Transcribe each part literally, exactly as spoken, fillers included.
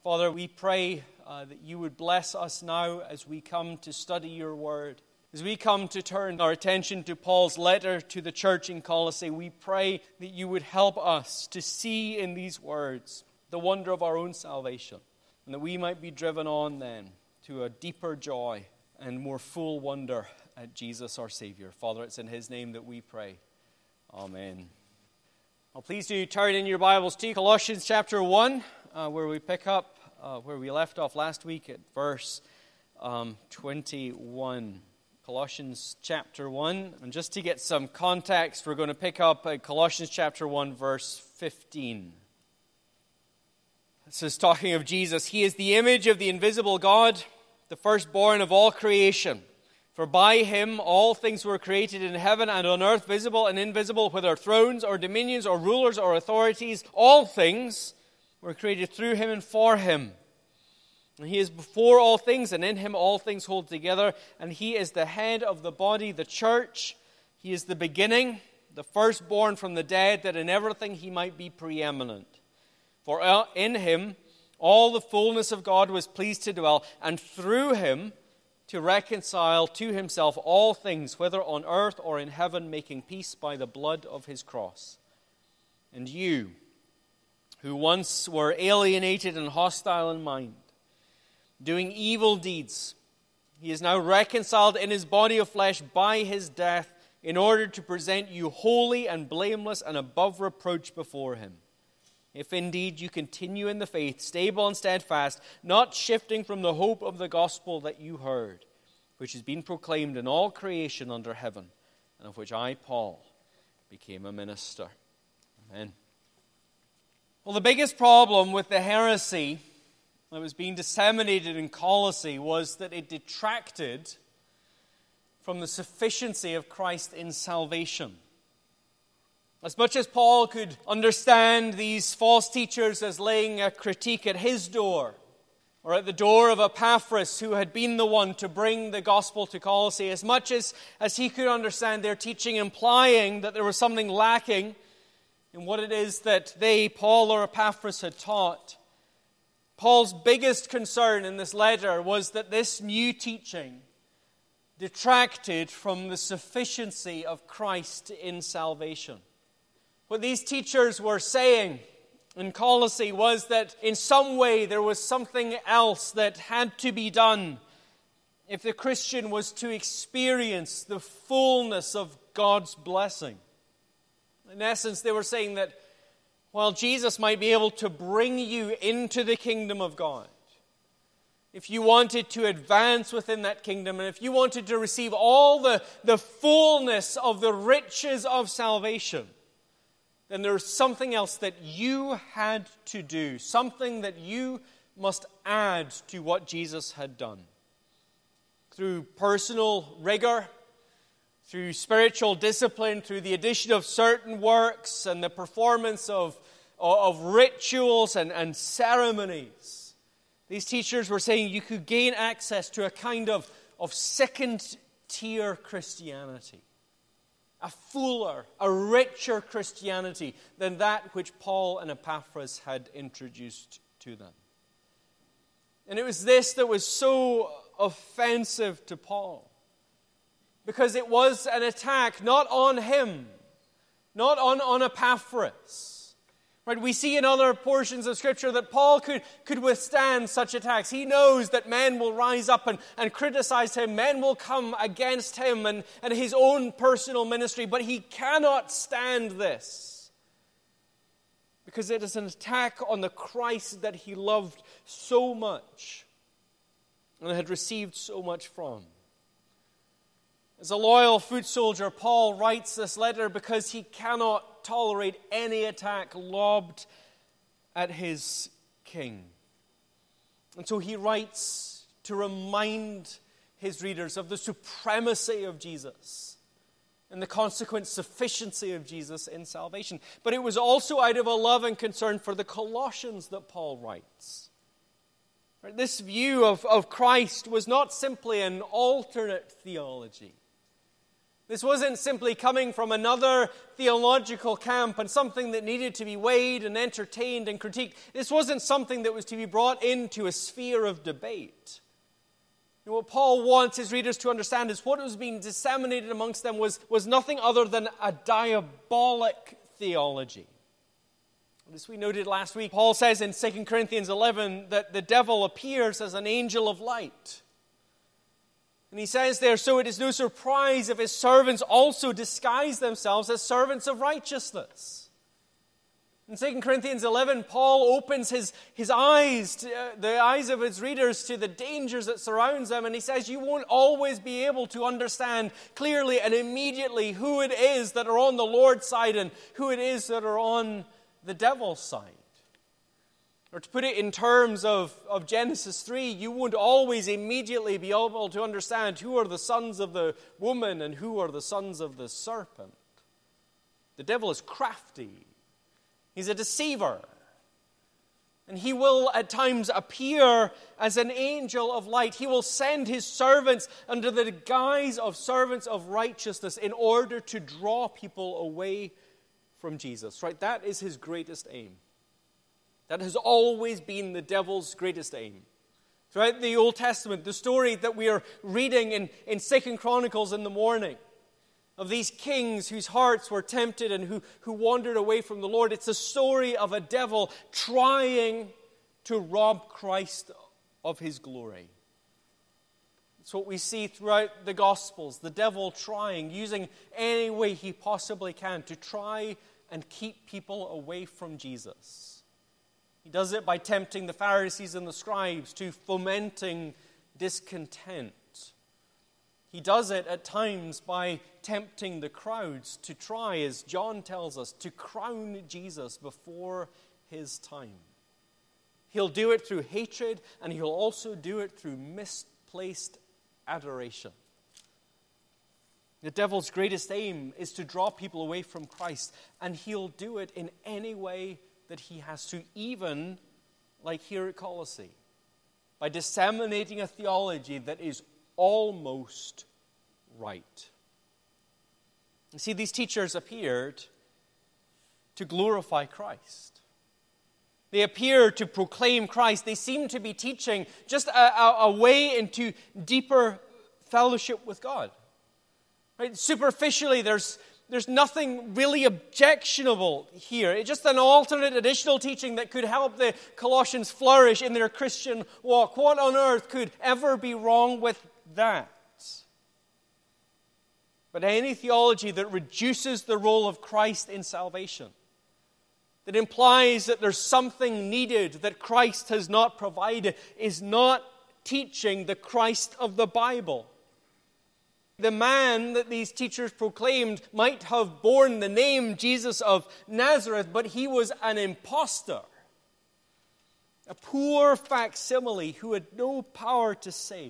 Father, we pray uh, that you would bless us now as we come to study your word. As we come to turn our attention to Paul's letter to the church in Colossae, we pray that you would help us to see in these words the wonder of our own salvation, and that we might be driven on then to a deeper joy and more full wonder at Jesus our Savior. Father, it's in his name that we pray. Amen. Well, please do turn in your Bibles to Colossians chapter one, uh, where we pick up uh, where we left off last week at verse um, twenty-one. Colossians chapter one. And just to get some context, we're going to pick up at Colossians chapter one, verse fifteen. This is talking of Jesus. He is the image of the invisible God, the firstborn of all creation. For by him all things were created in heaven and on earth, visible and invisible, whether thrones or dominions or rulers or authorities. All things were created through him and for him. And he is before all things, and in him all things hold together. And he is the head of the body, the church. He is the beginning, the firstborn from the dead, that in everything he might be preeminent. For in him all the fullness of God was pleased to dwell, and through him to reconcile to himself all things, whether on earth or in heaven, making peace by the blood of his cross. And you, who once were alienated and hostile in mind, doing evil deeds, he is now reconciled in his body of flesh by his death, in order to present you holy and blameless and above reproach before him. If indeed you continue in the faith, stable and steadfast, not shifting from the hope of the gospel that you heard, which has been proclaimed in all creation under heaven, and of which I, Paul, became a minister. Amen. Well, the biggest problem with the heresy that was being disseminated in Colossae was that it detracted from the sufficiency of Christ in salvation. As much as Paul could understand these false teachers as laying a critique at his door, or at the door of Epaphras, who had been the one to bring the gospel to Colossae, as much as, as he could understand their teaching implying that there was something lacking in what it is that they, Paul or Epaphras, had taught, Paul's biggest concern in this letter was that this new teaching detracted from the sufficiency of Christ in salvation. What these teachers were saying in Colossae was that in some way there was something else that had to be done if the Christian was to experience the fullness of God's blessing. In essence, they were saying that while Jesus might be able to bring you into the kingdom of God, if you wanted to advance within that kingdom, and if you wanted to receive all the, the fullness of the riches of salvation, then there's something else that you had to do, something that you must add to what Jesus had done. Through personal rigor, through spiritual discipline, through the addition of certain works and the performance of, of rituals and, and ceremonies. These teachers were saying you could gain access to a kind of, of second-tier Christianity. A fuller, a richer Christianity than that which Paul and Epaphras had introduced to them. And it was this that was so offensive to Paul, because it was an attack not on him, not on, on Epaphras. Right? We see in other portions of Scripture that Paul could, could withstand such attacks. He knows that men will rise up and, and criticize him. Men will come against him and, and his own personal ministry. But he cannot stand this, because it is an attack on the Christ that he loved so much and had received so much from. As a loyal foot soldier, Paul writes this letter because he cannot tolerate any attack lobbed at his king. And so he writes to remind his readers of the supremacy of Jesus and the consequent sufficiency of Jesus in salvation. But it was also out of a love and concern for the Colossians that Paul writes. This view of, of Christ was not simply an alternate theology. This wasn't simply coming from another theological camp and something that needed to be weighed and entertained and critiqued. This wasn't something that was to be brought into a sphere of debate. And what Paul wants his readers to understand is what was being disseminated amongst them was, was nothing other than a diabolic theology. As we noted last week, Paul says in Second Corinthians eleven that the devil appears as an angel of light. And he says there, so it is no surprise if his servants also disguise themselves as servants of righteousness. In Second Corinthians eleven, Paul opens his, his eyes, to, uh, the eyes of his readers to the dangers that surrounds them. And he says you won't always be able to understand clearly and immediately who it is that are on the Lord's side and who it is that are on the devil's side. Or to put it in terms of, of Genesis three, you won't always immediately be able to understand who are the sons of the woman and who are the sons of the serpent. The devil is crafty. He's a deceiver. And he will at times appear as an angel of light. He will send his servants under the guise of servants of righteousness in order to draw people away from Jesus. Right? That is his greatest aim. That has always been the devil's greatest aim. Throughout the Old Testament, the story that we are reading in, in Second Chronicles in the morning of these kings whose hearts were tempted and who, who wandered away from the Lord, it's a story of a devil trying to rob Christ of his glory. It's what we see throughout the Gospels, the devil trying, using any way he possibly can to try and keep people away from Jesus. He does it by tempting the Pharisees and the scribes to fomenting discontent. He does it at times by tempting the crowds to try, as John tells us, to crown Jesus before his time. He'll do it through hatred, and he'll also do it through misplaced adoration. The devil's greatest aim is to draw people away from Christ, and he'll do it in any way that he has to, even like here at Colossae, by disseminating a theology that is almost right. You see, these teachers appeared to glorify Christ. They appear to proclaim Christ. They seem to be teaching just a, a, a way into deeper fellowship with God. Right? Superficially, there's There's nothing really objectionable here. It's just an alternate additional teaching that could help the Colossians flourish in their Christian walk. What on earth could ever be wrong with that? But any theology that reduces the role of Christ in salvation, that implies that there's something needed that Christ has not provided, is not teaching the Christ of the Bible. The man that these teachers proclaimed might have borne the name Jesus of Nazareth, but he was an impostor, a poor facsimile who had no power to save.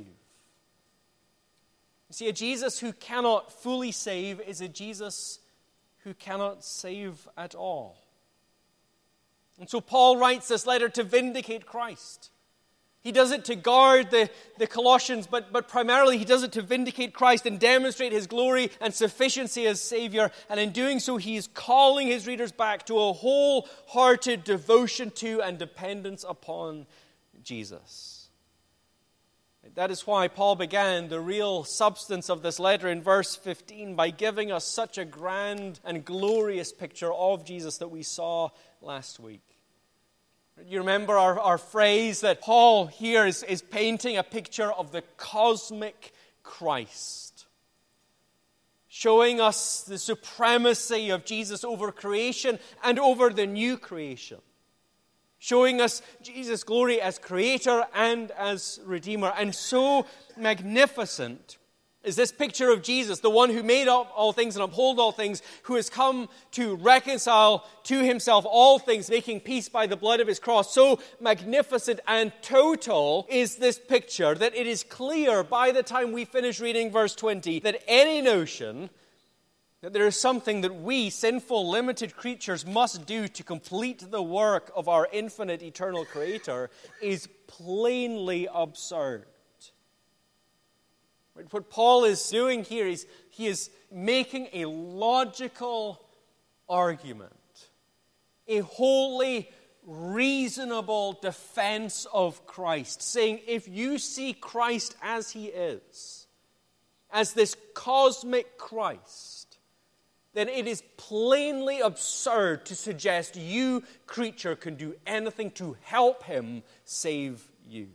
You see, a Jesus who cannot fully save is a Jesus who cannot save at all. And so Paul writes this letter to vindicate Christ. He does it to guard the, the Colossians, but, but primarily he does it to vindicate Christ and demonstrate his glory and sufficiency as Savior. And in doing so, he is calling his readers back to a wholehearted devotion to and dependence upon Jesus. That is why Paul began the real substance of this letter in verse fifteen by giving us such a grand and glorious picture of Jesus that we saw last week. You remember our, our phrase that Paul here is, is painting a picture of the cosmic Christ, showing us the supremacy of Jesus over creation and over the new creation, showing us Jesus' glory as creator and as redeemer. And so magnificent is this picture of Jesus, the one who made up all things and uphold all things, who has come to reconcile to himself all things, making peace by the blood of his cross. So magnificent and total is this picture that it is clear by the time we finish reading verse twenty that any notion that there is something that we, sinful, limited creatures, must do to complete the work of our infinite, eternal Creator is plainly absurd. What Paul is doing here is he is making a logical argument, a wholly reasonable defense of Christ, saying if you see Christ as he is, as this cosmic Christ, then it is plainly absurd to suggest you, creature, can do anything to help him save you.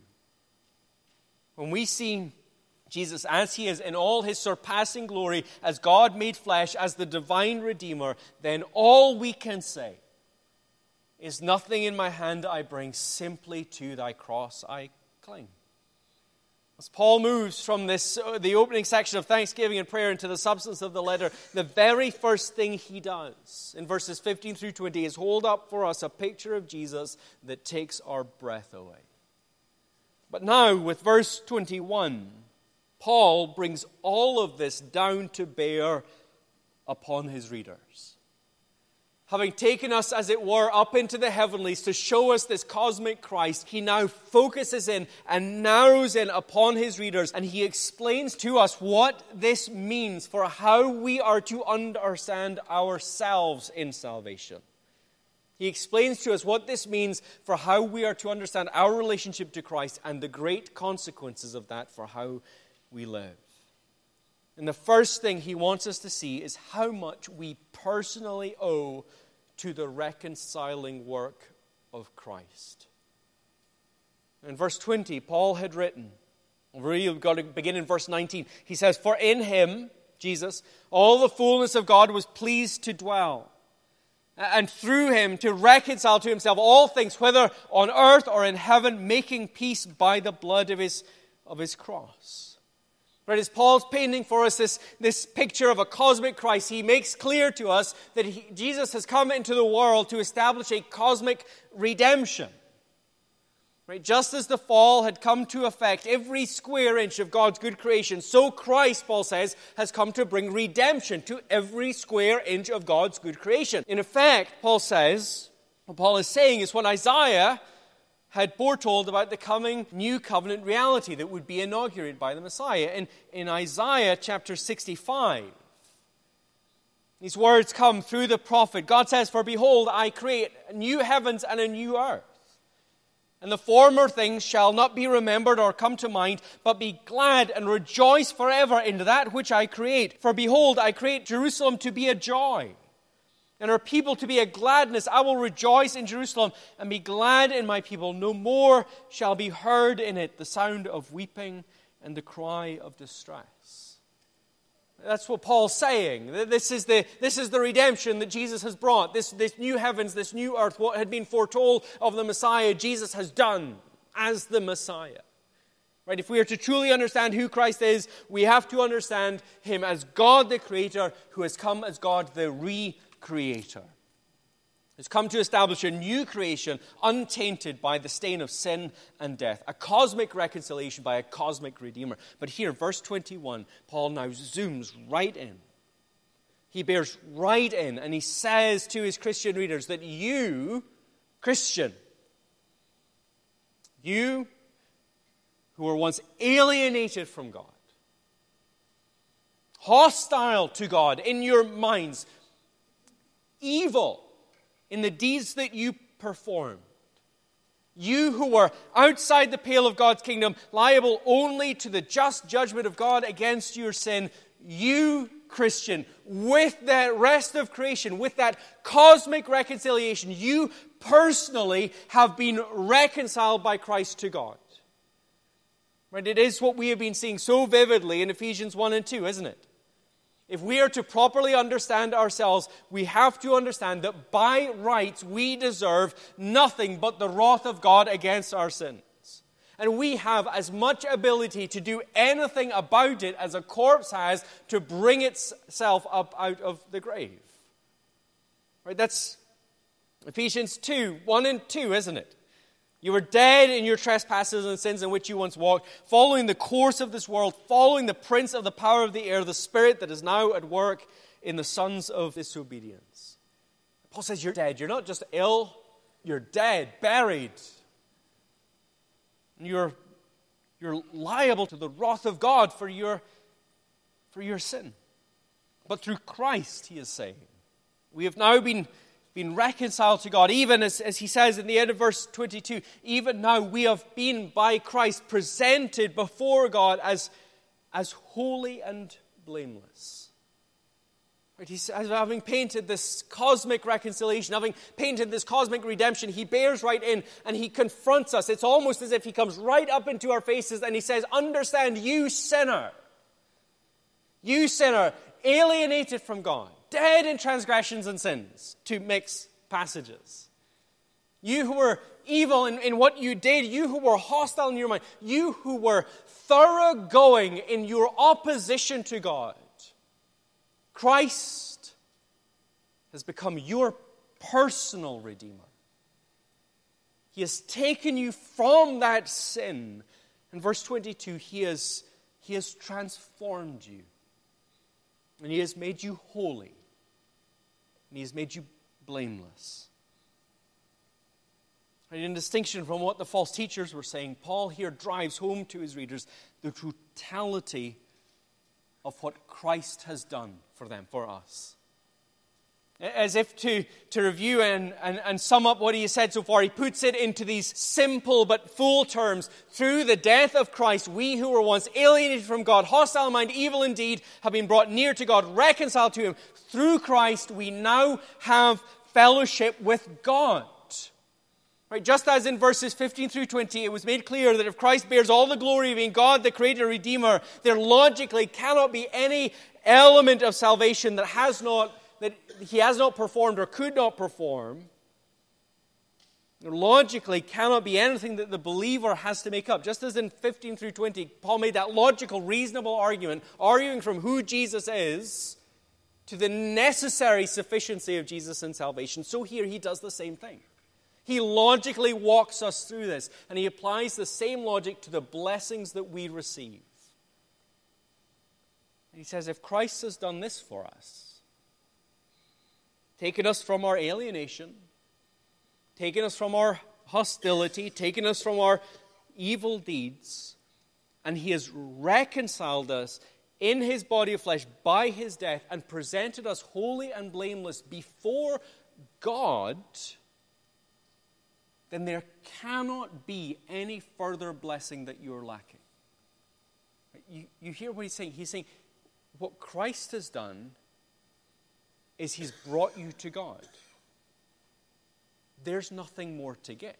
When we see Jesus as he is in all his surpassing glory, as God made flesh, as the divine Redeemer, then all we can say is nothing in my hand I bring, simply to thy cross I cling. As Paul moves from this, uh, the opening section of thanksgiving and prayer into the substance of the letter, the very first thing he does in verses fifteen through twenty is hold up for us a picture of Jesus that takes our breath away. But now, with verse twenty-one, Paul brings all of this down to bear upon his readers. Having taken us, as it were, up into the heavenlies to show us this cosmic Christ, he now focuses in and narrows in upon his readers, and he explains to us what this means for how we are to understand ourselves in salvation. He explains to us what this means for how we are to understand our relationship to Christ and the great consequences of that for how we live. And the first thing he wants us to see is how much we personally owe to the reconciling work of Christ. In verse twenty, Paul had written, really we've got to begin in verse nineteen. He says, for in him, Jesus, all the fullness of God was pleased to dwell, and through him to reconcile to himself all things, whether on earth or in heaven, making peace by the blood of his, of his cross. Right, as Paul's painting for us this, this picture of a cosmic Christ, he makes clear to us that he, Jesus has come into the world to establish a cosmic redemption. Right, just as the fall had come to affect every square inch of God's good creation, so Christ, Paul says, has come to bring redemption to every square inch of God's good creation. In effect, Paul says, what Paul is saying is what Isaiah had foretold about the coming new covenant reality that would be inaugurated by the Messiah. In, in Isaiah chapter sixty-five, these words come through the prophet. God says, for behold, I create new heavens and a new earth. And the former things shall not be remembered or come to mind, but be glad and rejoice forever in that which I create. For behold, I create Jerusalem to be a joy, and her people to be a gladness. I will rejoice in Jerusalem and be glad in my people. No more shall be heard in it the sound of weeping and the cry of distress. That's what Paul's saying. This is the, this is the redemption that Jesus has brought. This, this new heavens, this new earth, what had been foretold of the Messiah, Jesus has done as the Messiah. Right? If we are to truly understand who Christ is, we have to understand him as God the Creator, who has come as God the Re-Creator. Creator has come to establish a new creation untainted by the stain of sin and death, a cosmic reconciliation by a cosmic Redeemer. But here, verse twenty-one, Paul now zooms right in. He bears right in and he says to his Christian readers that you, Christian, you who were once alienated from God, hostile to God in your minds, evil in the deeds that you performed. You who were outside the pale of God's kingdom, liable only to the just judgment of God against your sin. You, Christian, with that rest of creation, with that cosmic reconciliation, you personally have been reconciled by Christ to God. Right? It is what we have been seeing so vividly in Ephesians one and two, isn't it? If we are to properly understand ourselves, we have to understand that by rights we deserve nothing but the wrath of God against our sins. And we have as much ability to do anything about it as a corpse has to bring itself up out of the grave. Right? That's Ephesians two, one and two, isn't it? You were dead in your trespasses and sins in which you once walked, following the course of this world, following the prince of the power of the air, the spirit that is now at work in the sons of disobedience. Paul says you're dead. You're not just ill, you're dead, buried. You're, you're liable to the wrath of God for your, for your sin. But through Christ, he is saying, we have now been, been reconciled to God. Even as, as he says in the end of verse twenty-two, even now we have been by Christ presented before God as, as holy and blameless. Right, he says, having painted this cosmic reconciliation, having painted this cosmic redemption, he bears right in and he confronts us. It's almost as if he comes right up into our faces and he says, understand, you sinner, you sinner, alienated from God, dead in transgressions and sins, to mix passages. You who were evil in, in what you did, you who were hostile in your mind, you who were thoroughgoing in your opposition to God, Christ has become your personal Redeemer. He has taken you from that sin. In verse twenty-two, he has, he has transformed you. And he has made you holy. And he has made you blameless. And in distinction from what the false teachers were saying, Paul here drives home to his readers the totality of what Christ has done for them, for us. As if to, to review and, and, and sum up what he has said so far, he puts it into these simple but full terms. Through the death of Christ, we who were once alienated from God, hostile in mind, evil in deed, have been brought near to God, reconciled to him. Through Christ, we now have fellowship with God. Right, just as in verses fifteen through twenty, it was made clear that if Christ bears all the glory of being God, the Creator, Redeemer, there logically cannot be any element of salvation that has not, that he has not performed or could not perform. There logically cannot be anything that the believer has to make up. Just as in fifteen through twenty, Paul made that logical, reasonable argument, arguing from who Jesus is to the necessary sufficiency of Jesus in salvation. So here he does the same thing. He logically walks us through this, and he applies the same logic to the blessings that we receive. And he says, if Christ has done this for us, taken us from our alienation, taken us from our hostility, taken us from our evil deeds, and he has reconciled us in his body of flesh by his death and presented us holy and blameless before God, then there cannot be any further blessing that you're lacking. You, you hear what he's saying? He's saying what Christ has done is he's brought you to God. There's nothing more to get.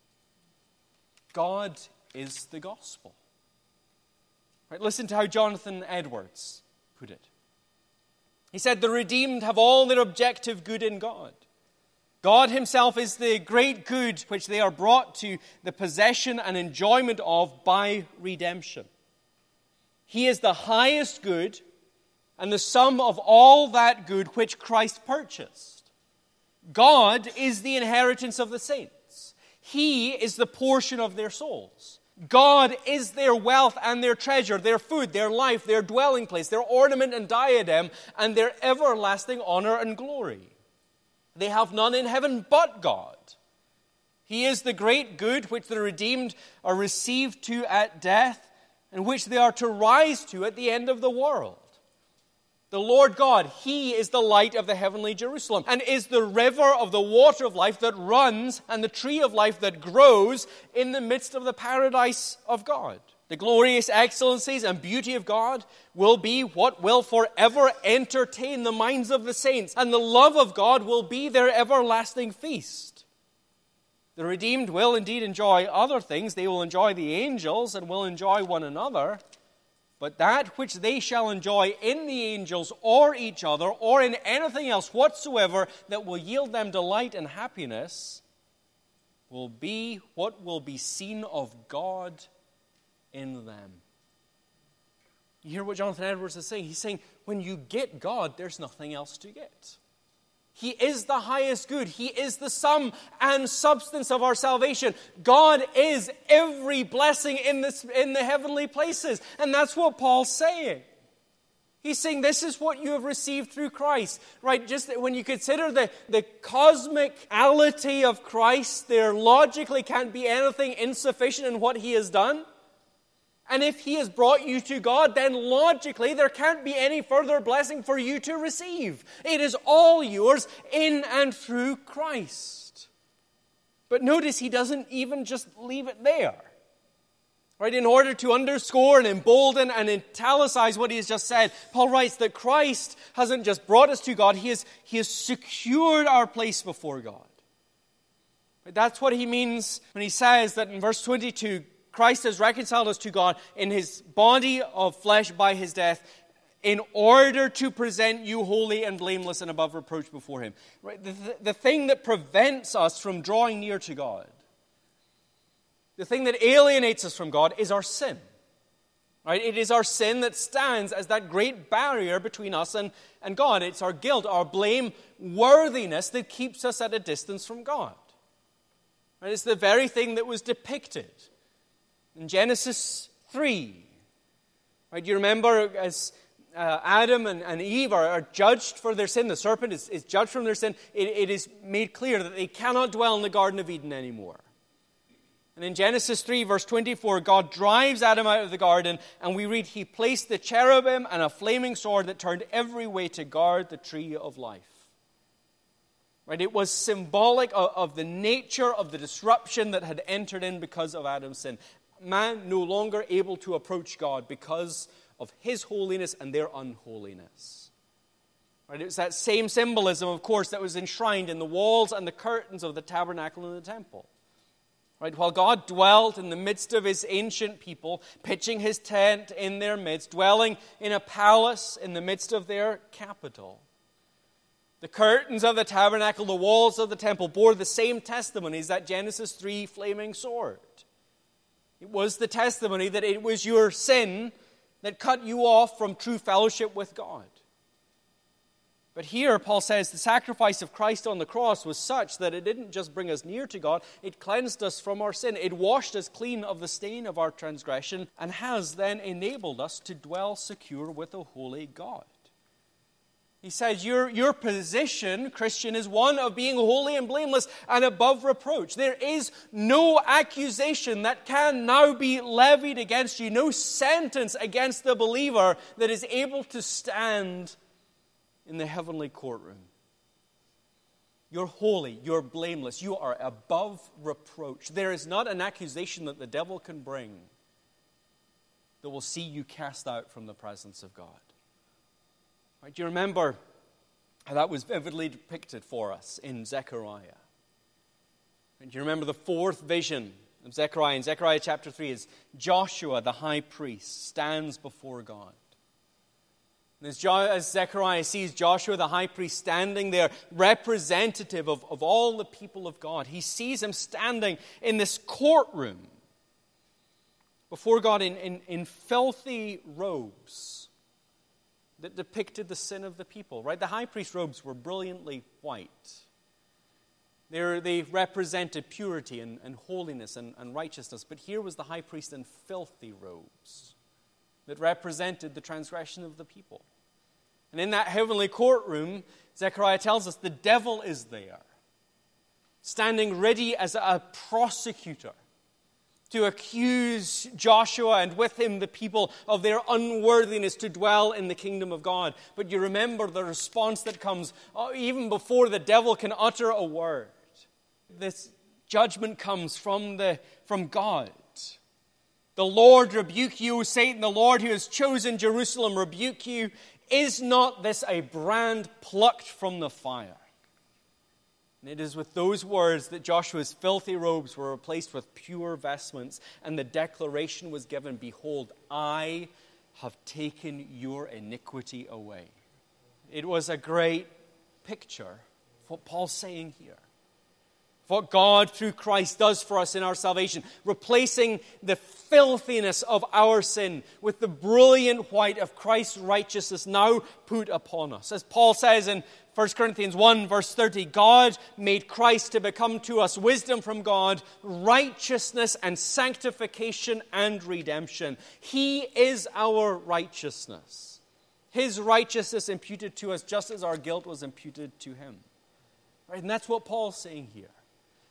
God is the gospel. Right, listen to how Jonathan Edwards put it. He said, the redeemed have all their objective good in God. God himself is the great good which they are brought to the possession and enjoyment of by redemption. He is the highest good and the sum of all that good which Christ purchased. God is the inheritance of the saints. He is the portion of their souls. God is their wealth and their treasure, their food, their life, their dwelling place, their ornament and diadem, and their everlasting honor and glory. They have none in heaven but God. He is the great good which the redeemed are received to at death, and which they are to rise to at the end of the world. The Lord God, he is the light of the heavenly Jerusalem, and is the river of the water of life that runs, and the tree of life that grows in the midst of the paradise of God. The glorious excellencies and beauty of God will be what will forever entertain the minds of the saints, and the love of God will be their everlasting feast. The redeemed will indeed enjoy other things. They will enjoy the angels and will enjoy one another. But that which they shall enjoy in the angels or each other or in anything else whatsoever that will yield them delight and happiness will be what will be seen of God in them. You hear what Jonathan Edwards is saying? He's saying, when you get God, there's nothing else to get. He is the highest good. He is the sum and substance of our salvation. God is every blessing in this, in the heavenly places. And that's what Paul's saying. He's saying this is what you have received through Christ. Right? Just when you consider the, the cosmicality of Christ, there logically can't be anything insufficient in what he has done. And if he has brought you to God, then logically there can't be any further blessing for you to receive. It is all yours in and through Christ. But notice he doesn't even just leave it there. Right? In order to underscore and embolden and italicize what he has just said, Paul writes that Christ hasn't just brought us to God, he has, he has secured our place before God. Right? That's what he means when he says that in verse twenty-two, Christ has reconciled us to God in his body of flesh by his death in order to present you holy and blameless and above reproach before him. Right? The, the, the thing that prevents us from drawing near to God, the thing that alienates us from God is our sin. Right? It is our sin that stands as that great barrier between us and, and God. It's our guilt, our blameworthiness that keeps us at a distance from God. Right? It's the very thing that was depicted in Genesis three. Right? You remember as uh, Adam and, and Eve are, are judged for their sin, the serpent is, is judged from their sin, it, it is made clear that they cannot dwell in the Garden of Eden anymore. And in Genesis three, verse twenty-four, God drives Adam out of the garden, and we read, he placed the cherubim and a flaming sword that turned every way to guard the tree of life. Right? It was symbolic of, of the nature of the disruption that had entered in because of Adam's sin. Man no longer able to approach God because of his holiness and their unholiness. Right? It was that same symbolism, of course, that was enshrined in the walls and the curtains of the tabernacle and the temple. Right? While God dwelt in the midst of his ancient people, pitching his tent in their midst, dwelling in a palace in the midst of their capital, the curtains of the tabernacle, the walls of the temple bore the same testimony as that Genesis three flaming sword. It was the testimony that it was your sin that cut you off from true fellowship with God. But here, Paul says, the sacrifice of Christ on the cross was such that it didn't just bring us near to God, it cleansed us from our sin. It washed us clean of the stain of our transgression and has then enabled us to dwell secure with a holy God. He says, your, your position, Christian, is one of being holy and blameless and above reproach. There is no accusation that can now be levied against you, no sentence against the believer that is able to stand in the heavenly courtroom. You're holy, you're blameless, you are above reproach. There is not an accusation that the devil can bring that will see you cast out from the presence of God. Right, do you remember how that was vividly depicted for us in Zechariah? And do you remember the fourth vision of Zechariah? In Zechariah chapter three is Joshua, the high priest, stands before God. And as, jo- as Zechariah sees Joshua, the high priest, standing there, representative of, of all the people of God, he sees him standing in this courtroom before God in, in, in filthy robes that depicted the sin of the people, right? The high priest robes were brilliantly white. They, were, they represented purity and, and holiness and, and righteousness. But here was the high priest in filthy robes that represented the transgression of the people. And in that heavenly courtroom, Zechariah tells us the devil is there, standing ready as a prosecutor to accuse Joshua and with him the people of their unworthiness to dwell in the kingdom of God. But you remember the response that comes uh, even before the devil can utter a word. This judgment comes from, the, from God. The Lord rebuke you, Satan, the Lord who has chosen Jerusalem rebuke you. Is not this a brand plucked from the fire? And it is with those words that Joshua's filthy robes were replaced with pure vestments, and the declaration was given, behold, I have taken your iniquity away. It was a great picture of what Paul's saying here. What God through Christ does for us in our salvation, replacing the filthiness of our sin with the brilliant white of Christ's righteousness now put upon us. As Paul says in First Corinthians one, verse thirty, God made Christ to become to us wisdom from God, righteousness and sanctification and redemption. He is our righteousness. His righteousness imputed to us just as our guilt was imputed to him. Right? And that's what Paul's saying here.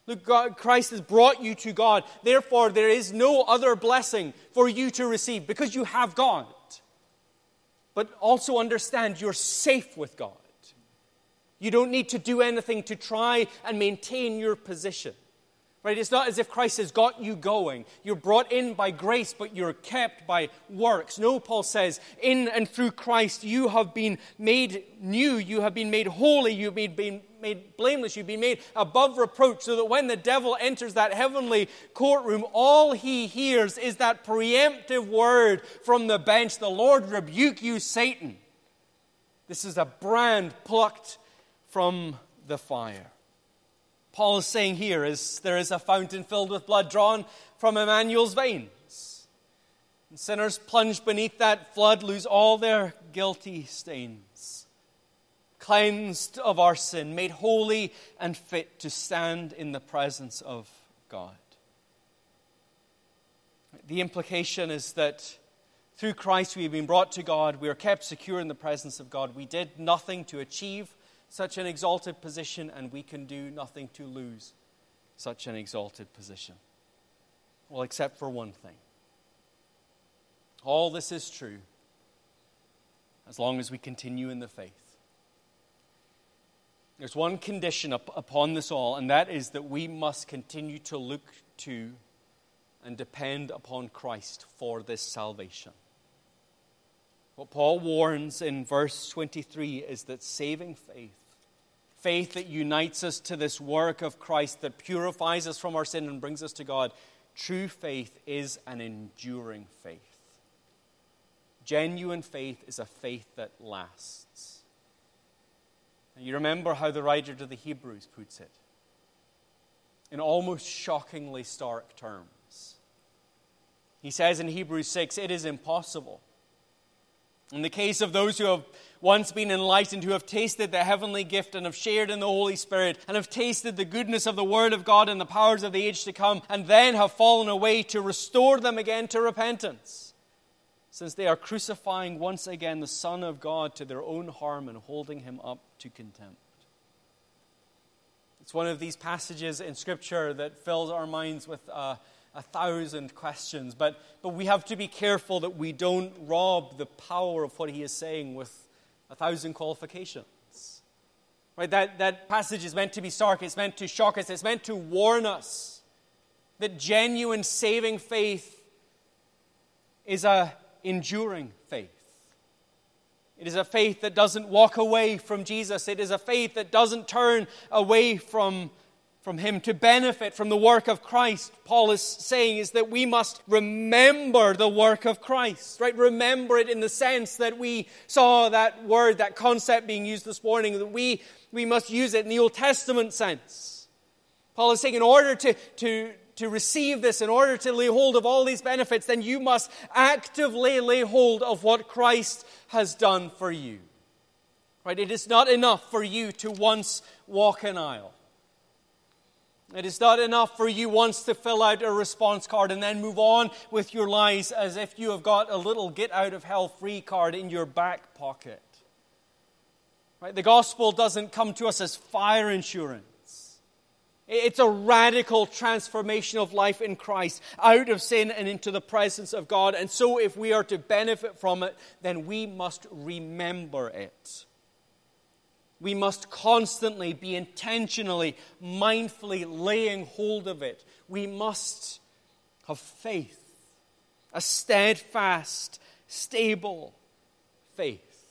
Look, God, Christ has brought you to God. Therefore, there is no other blessing for you to receive because you have God. But also understand you're safe with God. You don't need to do anything to try and maintain your position. Right? It's not as if Christ has got you going. You're brought in by grace, but you're kept by works. No, Paul says, in and through Christ you have been made new. You have been made holy. You've been, been made blameless. You've been made above reproach, so that when the devil enters that heavenly courtroom, all he hears is that preemptive word from the bench, the Lord rebuke you, Satan. This is a brand plucked from the fire. Paul is saying here is there is a fountain filled with blood drawn from Emmanuel's veins. And sinners plunged beneath that flood lose all their guilty stains. Cleansed of our sin, made holy and fit to stand in the presence of God. The implication is that through Christ we have been brought to God. We are kept secure in the presence of God. We did nothing to achieve such an exalted position, and we can do nothing to lose such an exalted position. Well, except for one thing. All this is true as long as we continue in the faith. There's one condition up upon this all, and that is that we must continue to look to and depend upon Christ for this salvation. What Paul warns in verse twenty-three is that saving faith, faith that unites us to this work of Christ, that purifies us from our sin and brings us to God, true faith is an enduring faith. Genuine faith is a faith that lasts. And you remember how the writer to the Hebrews puts it in almost shockingly stark terms. He says in Hebrews six, it is impossible. In the case of those who have once been enlightened, who have tasted the heavenly gift and have shared in the Holy Spirit, and have tasted the goodness of the Word of God and the powers of the age to come, and then have fallen away, to restore them again to repentance, since they are crucifying once again the Son of God to their own harm and holding him up to contempt. It's one of these passages in Scripture that fills our minds with uh, a thousand questions, but, but we have to be careful that we don't rob the power of what he is saying with a thousand qualifications. Right? That, that passage is meant to be stark, it's meant to shock us, it's meant to warn us that genuine saving faith is a enduring faith. It is a faith that doesn't walk away from Jesus. It is a faith that doesn't turn away from from him to benefit from the work of Christ. Paul is saying is that we must remember the work of Christ, right? Remember it in the sense that we saw that word, that concept being used this morning, that we, we must use it in the Old Testament sense. Paul is saying in order to, to, to receive this, in order to lay hold of all these benefits, then you must actively lay hold of what Christ has done for you. Right? It is not enough for you to once walk an aisle. It is not enough for you once to fill out a response card and then move on with your lives as if you have got a little get-out-of-hell-free card in your back pocket. Right? The gospel doesn't come to us as fire insurance. It's a radical transformation of life in Christ, out of sin and into the presence of God. And so if we are to benefit from it, then we must remember it. We must constantly be intentionally, mindfully laying hold of it. We must have faith, a steadfast, stable faith.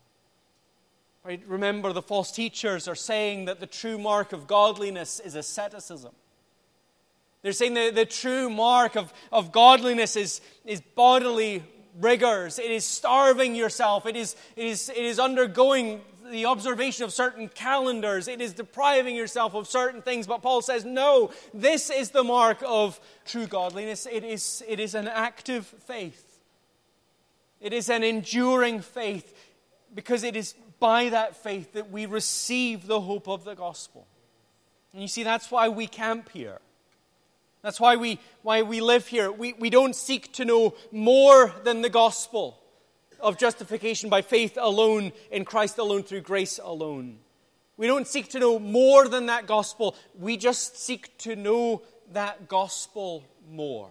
Right? Remember, the false teachers are saying that the true mark of godliness is asceticism. They're saying that the true mark of, of godliness is, is bodily rigors. It is starving yourself. It is, it is, it is undergoing the observation of certain calendars. It is depriving yourself of certain things. But Paul says, no, this is the mark of true godliness. It is, it is an active faith. It is an enduring faith, because it is by that faith that we receive the hope of the gospel. And you see, that's why we camp here. That's why we, why we live here. We, we don't seek to know more than the gospel of justification by faith alone, in Christ alone, through grace alone. We don't seek to know more than that gospel. We just seek to know that gospel more.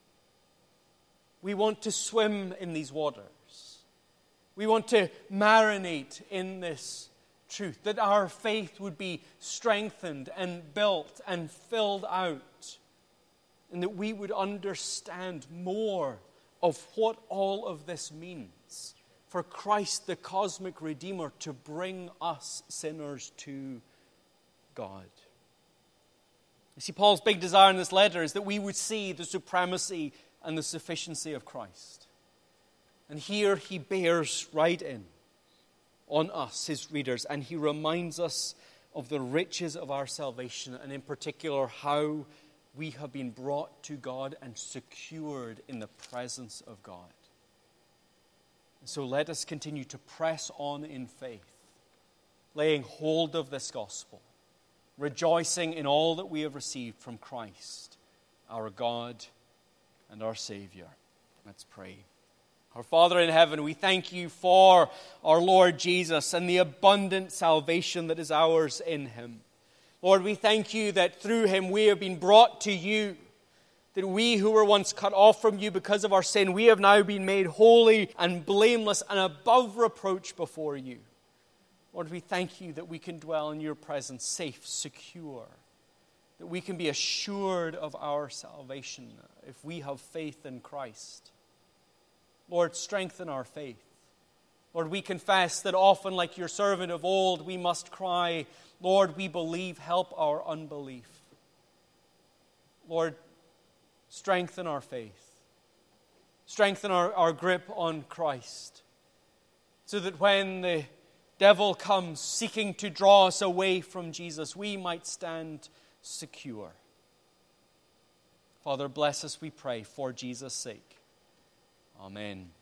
We want to swim in these waters. We want to marinate in this truth, that our faith would be strengthened and built and filled out, and that we would understand more of what all of this means for Christ, the cosmic Redeemer, to bring us sinners to God. You see, Paul's big desire in this letter is that we would see the supremacy and the sufficiency of Christ. And here he bears right in on us, his readers, and he reminds us of the riches of our salvation, and in particular how we have been brought to God and secured in the presence of God. So let us continue to press on in faith, laying hold of this gospel, rejoicing in all that we have received from Christ, our God and our Savior. Let's pray. Our Father in heaven, we thank you for our Lord Jesus and the abundant salvation that is ours in him. Lord, we thank you that through him we have been brought to you, that we who were once cut off from you because of our sin, we have now been made holy and blameless and above reproach before you. Lord, we thank you that we can dwell in your presence safe, secure, that we can be assured of our salvation if we have faith in Christ. Lord, strengthen our faith. Lord, we confess that often, like your servant of old, we must cry, Lord, we believe, help our unbelief. Lord, strengthen our faith. Strengthen our, our grip on Christ, so that when the devil comes seeking to draw us away from Jesus, we might stand secure. Father, bless us, we pray, for Jesus' sake. Amen.